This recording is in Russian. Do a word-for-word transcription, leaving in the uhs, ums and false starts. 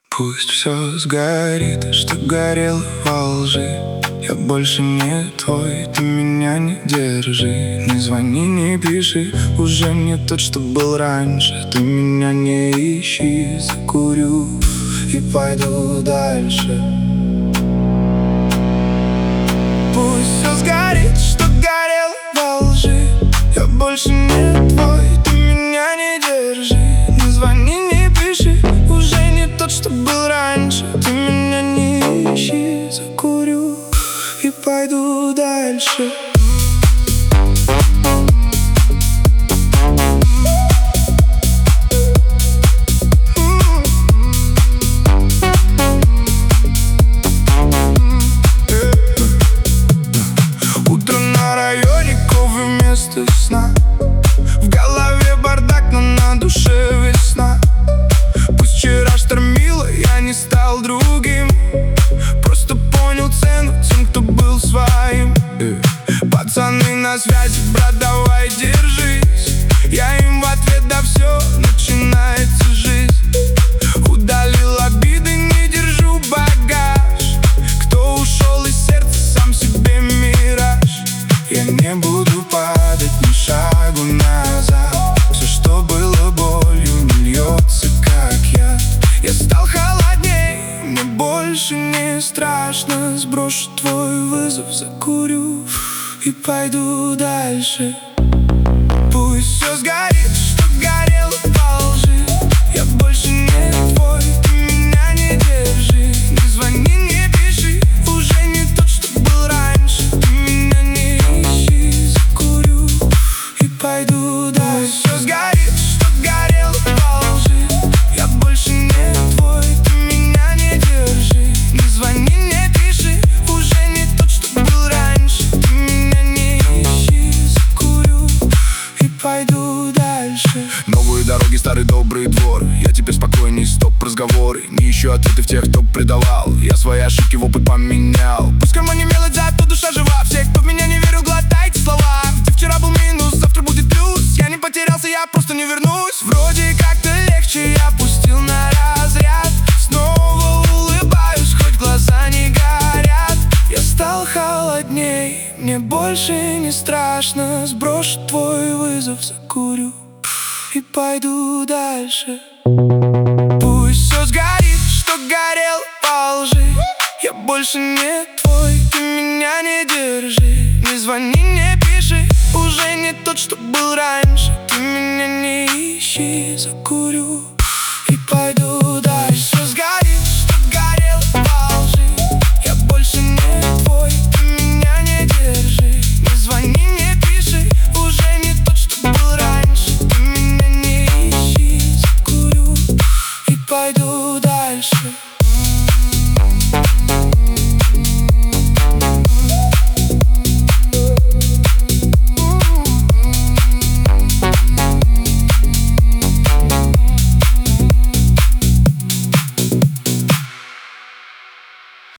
Пусть все сгорит, что горело во лжи. Я больше не твой, ты меня не держи. Не звони, не пиши, уже не тот, что был раньше. Ты меня не ищи, закурю и пойду дальше. Пусть все сгорит, что горело во лжи. Я больше не твой, ты меня не держи. Не звони, не пиши, уже не тот, что был раньше. Ты меня не ищи, закурю и пойду дальше. Утро на районе, кофе вместо сна. В голове бардак, но на душе весна. Пусть вчера штормило, я не стал другим. Просто понял цену тем, кто был своим. Пацаны на связи, брат, давай держись. Я им в ответ: да все, начинается жизнь. Удалил обиды, не держу багаж. Кто ушел из сердца, сам себе мираж. Я не буду падать ни шагу назад. Все, что было болью, не льется, как я. Я стал холодней, мне больше не страшно. Сброшу твой вызов, закурю и пойду дальше. Пусть все сгорит, что горело во лжи. Я больше не твой, ты меня не держи. Не звони, не пиши, уже не тот, что был раньше. Ты меня не ищи, закурю и пойду дальше. Пусть все сгорит, что горело во лжи. Я больше не твой, ты меня не держи. Не звони, не пиши, уже не тот, что был раньше. Ты меня не ищи, закурю и пойду дальше. Новые дороги, старый добрый двор. Я теперь спокойней, стоп разговоры. Не ищу ответы в тех, кто предавал. Я свои ошибки в опыт поменял. Пусть кармане мелочь, зато душа жива. Все, кто в меня не верил, глотайте слова. Где вчера был минус, завтра будет плюс. Я не потерялся, я просто не вернусь. Вроде как-то легче, я пустил на разряд. Снова улыбаюсь, хоть глаза не горят. Я стал холодней, мне больше не страшно. Сброшу твой вызов, закурю и пойду дальше. Пусть все сгорит, что горело во лжи. Я больше не твой, ты меня не держи. Не звони, не пиши, уже не тот, что был раньше. Ты меня не ищи, закурю и пойду дальше.